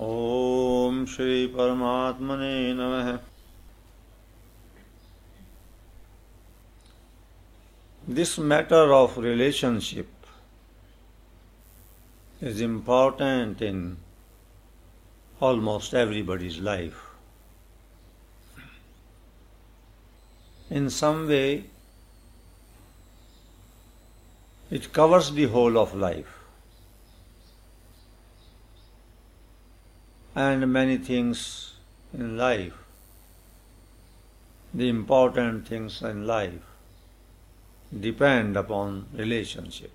Om Shri Paramatmane Namaha. This matter of relationship is important in almost everybody's life. In some way, it covers the whole of life. And many things in life, the important things in life, depend upon relationship.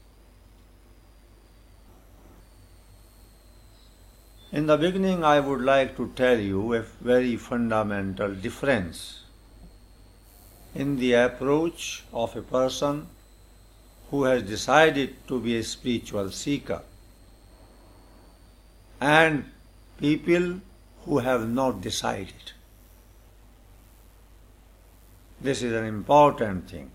In the beginning, I would like to tell you a very fundamental difference in the approach of a person who has decided to be a spiritual seeker and people who have not decided. This is an important thing.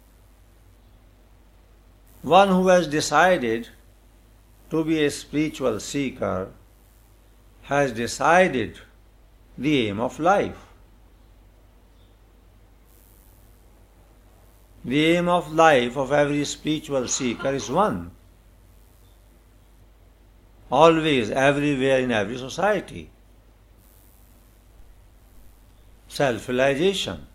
One who has decided to be a spiritual seeker has decided the aim of life. The aim of life of every spiritual seeker is one. Always, everywhere, in every society. Self-realization,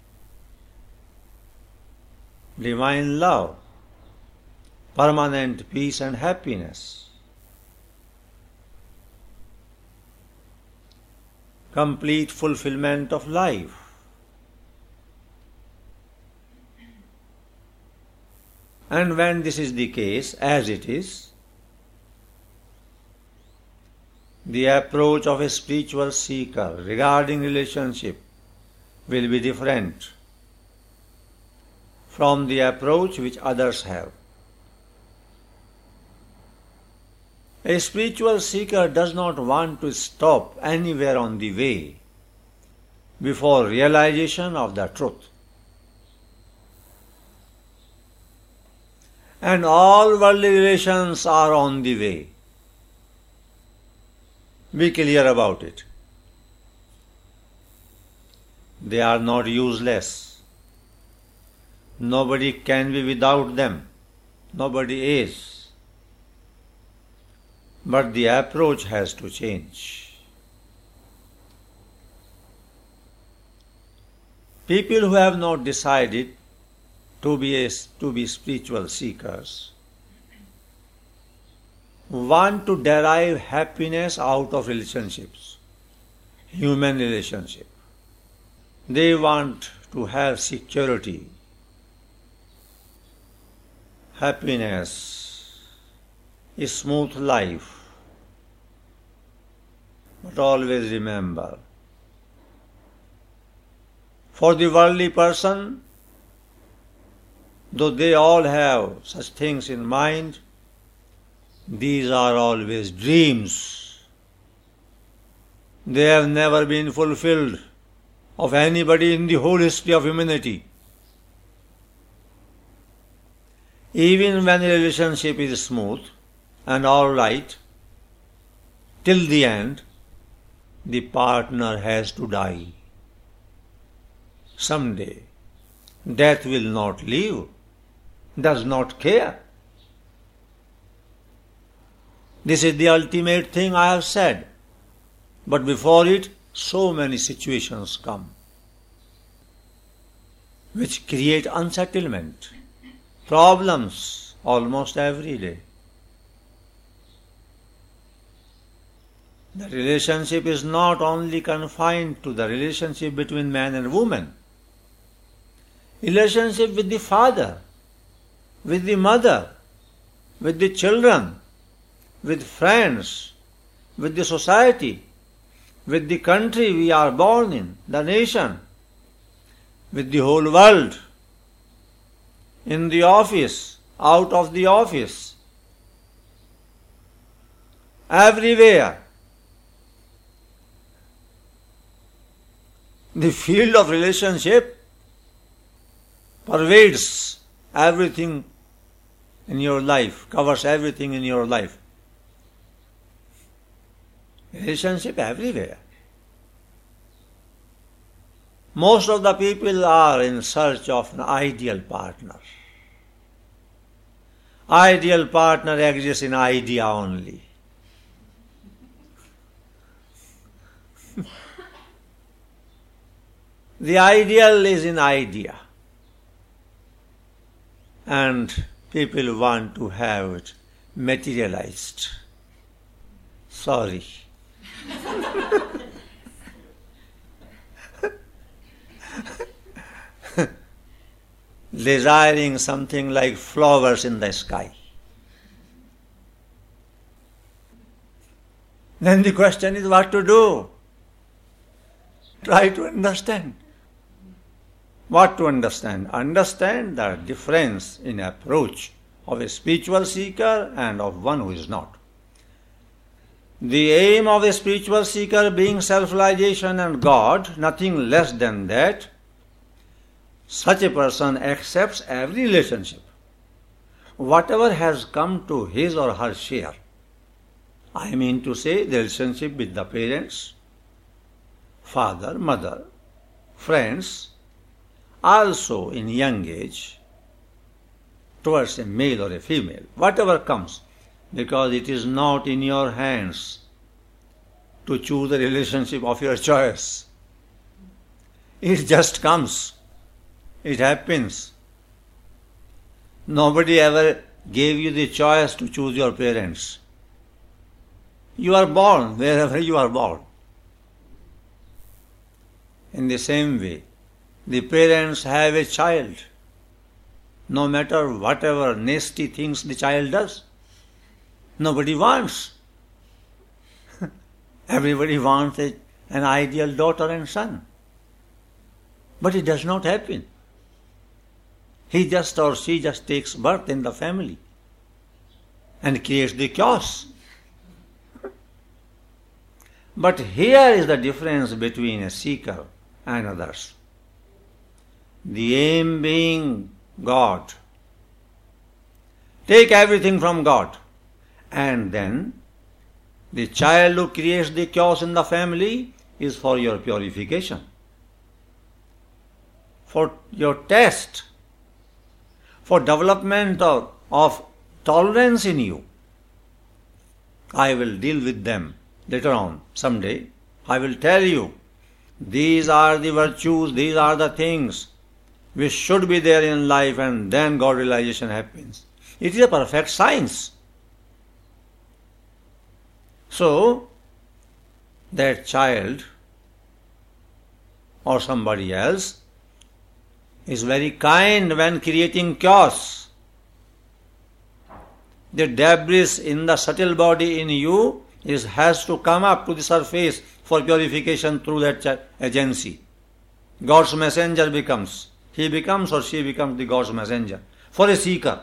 divine love, permanent peace and happiness, complete fulfillment of life. And when this is the case, as it is, the approach of a spiritual seeker regarding relationship will be different from the approach which others have. A spiritual seeker does not want to stop anywhere on the way before realization of the truth. And all worldly relations are on the way. Be clear about it. They are not useless. Nobody can be without them. Nobody is. But the approach has to change. People who have not decided to be spiritual seekers want to derive happiness out of relationships, human relationship. They want to have security, happiness, a smooth life. But always remember, for the worldly person, though they all have such things in mind, these are always dreams. They have never been fulfilled of anybody in the whole history of humanity. Even when a relationship is smooth and all right, till the end, the partner has to die. Someday, death will not leave, does not care. This is the ultimate thing I have said. But before it, so many situations come which create unsettlement, problems almost every day. The relationship is not only confined to the relationship between man and woman. Relationship with the father, with the mother, with the children, with friends, with the society, with the country we are born in, the nation, with the whole world, in the office, out of the office, everywhere. The field of relationship pervades everything in your life, covers everything in your life. Relationship everywhere. Most of the people are in search of an ideal partner. Ideal partner exists in idea only. The ideal is in idea. And people want to have it materialized. Sorry. Desiring something like flowers in the sky. Then the question is what to do? Try to understand. What to understand? Understand the difference in approach of a spiritual seeker and of one who is not. The aim of a spiritual seeker being self-realization and God, nothing less than that, such a person accepts every relationship, whatever has come to his or her share. I mean to say the relationship with the parents, father, mother, friends, also in young age, towards a male or a female, whatever comes, because it is not in your hands to choose the relationship of your choice. It just comes. It happens. Nobody ever gave you the choice to choose your parents. You are born wherever you are born. In the same way, the parents have a child, no matter whatever nasty things the child does. Nobody wants. Everybody wants an ideal daughter and son. But it does not happen. He just or she just takes birth in the family and creates the chaos. But here is the difference between a seeker and others. The aim being God. Take everything from God. And then the child who creates the chaos in the family is for your purification, for your test, for development of tolerance in you. I will deal with them later on, someday. I will tell you, these are the virtues, these are the things which should be there in life, and then God realization happens. It is a perfect science. So, that child or somebody else is very kind when creating chaos. The debris in the subtle body in you has to come up to the surface for purification through that agency. God's messenger becomes. He becomes or she becomes the God's messenger for a seeker.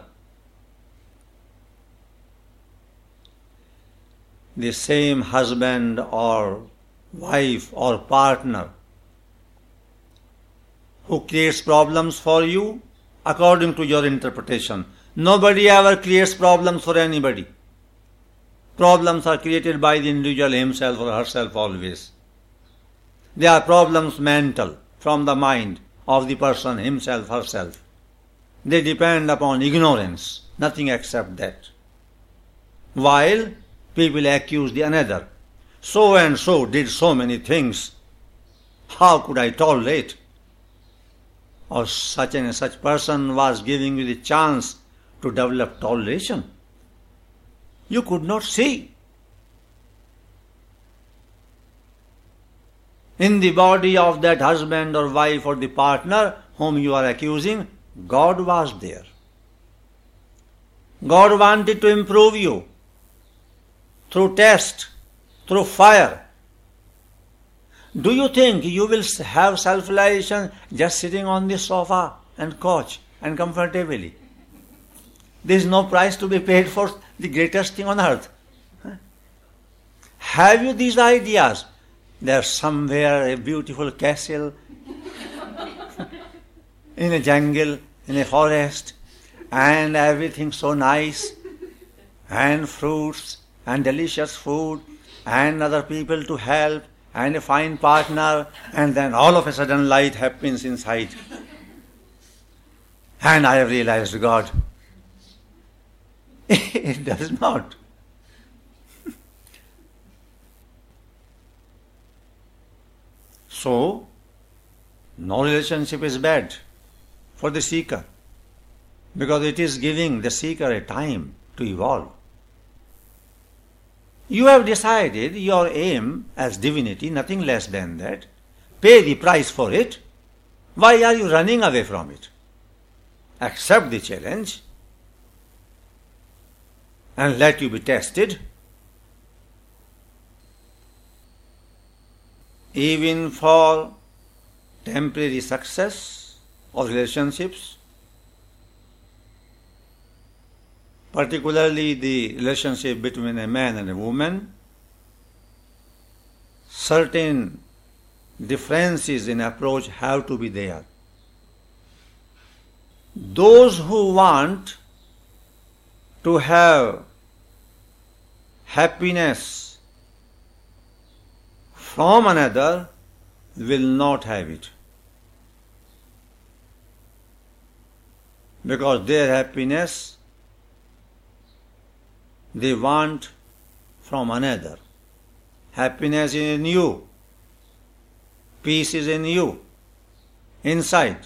The same husband or wife or partner who creates problems for you according to your interpretation. Nobody ever creates problems for anybody. Problems are created by the individual himself or herself always. They are problems mental, from the mind of the person himself, herself. They depend upon ignorance, nothing except that. While people accuse the another. So and so did so many things. How could I tolerate? Or such and such person was giving you the chance to develop toleration. You could not see. In the body of that husband or wife or the partner whom you are accusing, God was there. God wanted to improve you through test, through fire. Do you think you will have self-realization just sitting on the sofa and couch and comfortably? There is no price to be paid for the greatest thing on earth. Have you these ideas? There's somewhere a beautiful castle in a jungle, in a forest, and everything so nice, and fruits, and delicious food, and other people to help and a fine partner, and then all of a sudden light happens inside. And I have realized God. It does not. So, no relationship is bad for the seeker, because it is giving the seeker a time to evolve. You have decided your aim as divinity, nothing less than that. Pay the price for it. Why are you running away from it? Accept the challenge and let you be tested. Even for temporary success of relationships, particularly the relationship between a man and a woman, certain differences in approach have to be there. Those who want to have happiness from another will not have it, because their happiness they want from another. Happiness is in you. Peace is in you, inside.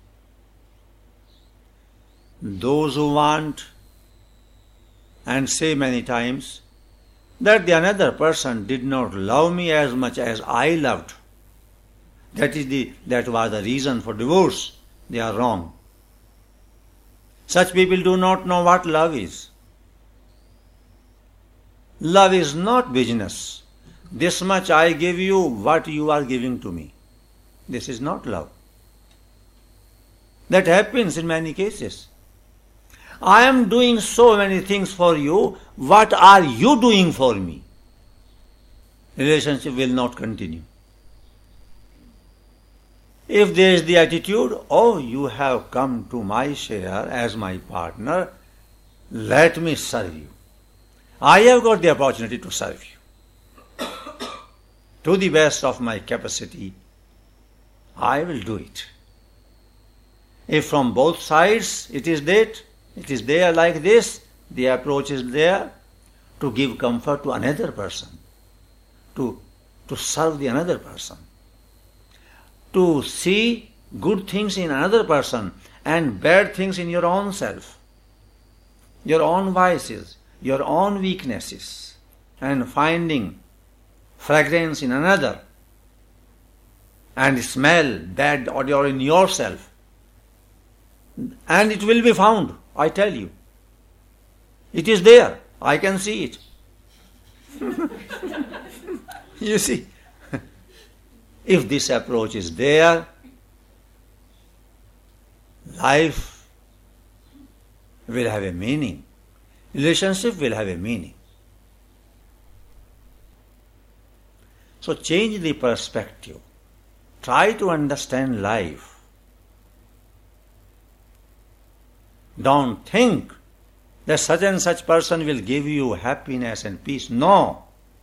Those who want and say many times that the another person did not love me as much as I loved, that was the reason for divorce, they are wrong. Such people do not know what love is. Love is not business. This much I give you, what you are giving to me. This is not love. That happens in many cases. I am doing so many things for you, what are you doing for me? Relationship will not continue. If there is the attitude, oh, you have come to my share as my partner, let me serve you. I have got the opportunity to serve you. To the best of my capacity, I will do it. If from both sides it is there like this, the approach is there to give comfort to another person, to serve the another person, to see good things in another person and bad things in your own self, your own vices, your own weaknesses, and finding fragrance in another and smell bad odor in yourself. And it will be found, I tell you. It is there. I can see it. You see, if this approach is there, life will have a meaning. Relationship will have a meaning. So change the perspective. Try to understand life. Don't think that such and such person will give you happiness and peace. No.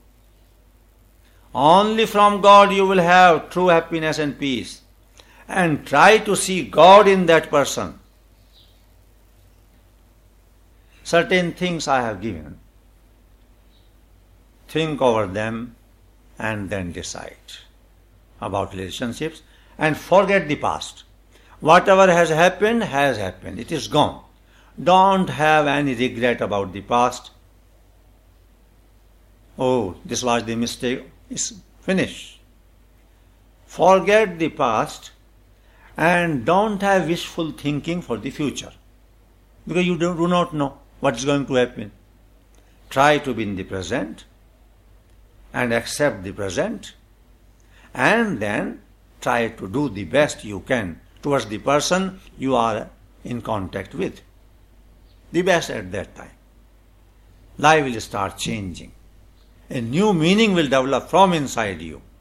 Only from God you will have true happiness and peace. And try to see God in that person. Certain things I have given. Think over them and then decide about relationships and forget the past. Whatever has happened, it is gone. Don't have any regret about the past. Oh, this was the mistake. It's finished. Forget the past and don't have wishful thinking for the future, because you do not know what is going to happen. Try to be in the present and accept the present, and then try to do the best you can towards the person you are in contact with. The best at that time. Life will start changing. A new meaning will develop from inside you.